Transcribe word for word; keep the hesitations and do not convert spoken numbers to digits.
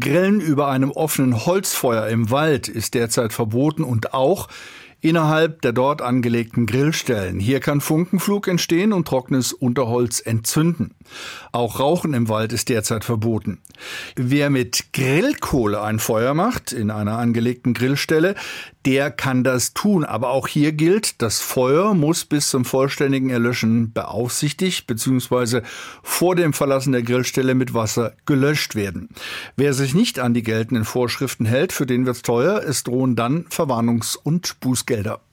Grillen über einem offenen Holzfeuer im Wald ist derzeit verboten und auch innerhalb der dort angelegten Grillstellen. Hier kann Funkenflug entstehen und trockenes Unterholz entzünden. Auch Rauchen im Wald ist derzeit verboten. Wer mit Grillkohle ein Feuer macht in einer angelegten Grillstelle, der kann das tun. Aber auch hier gilt, das Feuer muss bis zum vollständigen Erlöschen beaufsichtigt bzw. vor dem Verlassen der Grillstelle mit Wasser gelöscht werden. Wer sich nicht an die geltenden Vorschriften hält, für den wird's teuer. Es drohen dann Verwarnungs- und Bußgelder.